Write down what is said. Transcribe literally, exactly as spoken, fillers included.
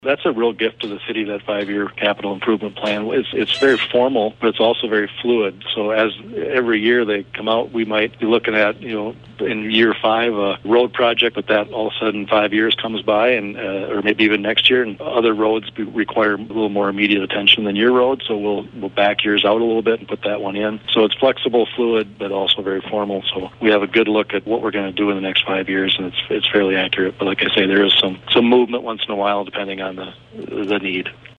That's a real gift to the city, that five-year capital improvement plan. It's, it's very formal, but it's also very fluid. So as every year they come out, we might be looking at, you know, in year five, a road project, but that all of a sudden five years comes by, and uh, or maybe even next year, and other roads be, require a little more immediate attention than your road, so we'll, we'll back yours out a little bit and put that one in. So it's flexible, fluid, but also very formal. So we have a good look at what we're going to do in the next five years, and it's, it's fairly accurate. But like I say, there is some, some movement once in a while depending on the the need.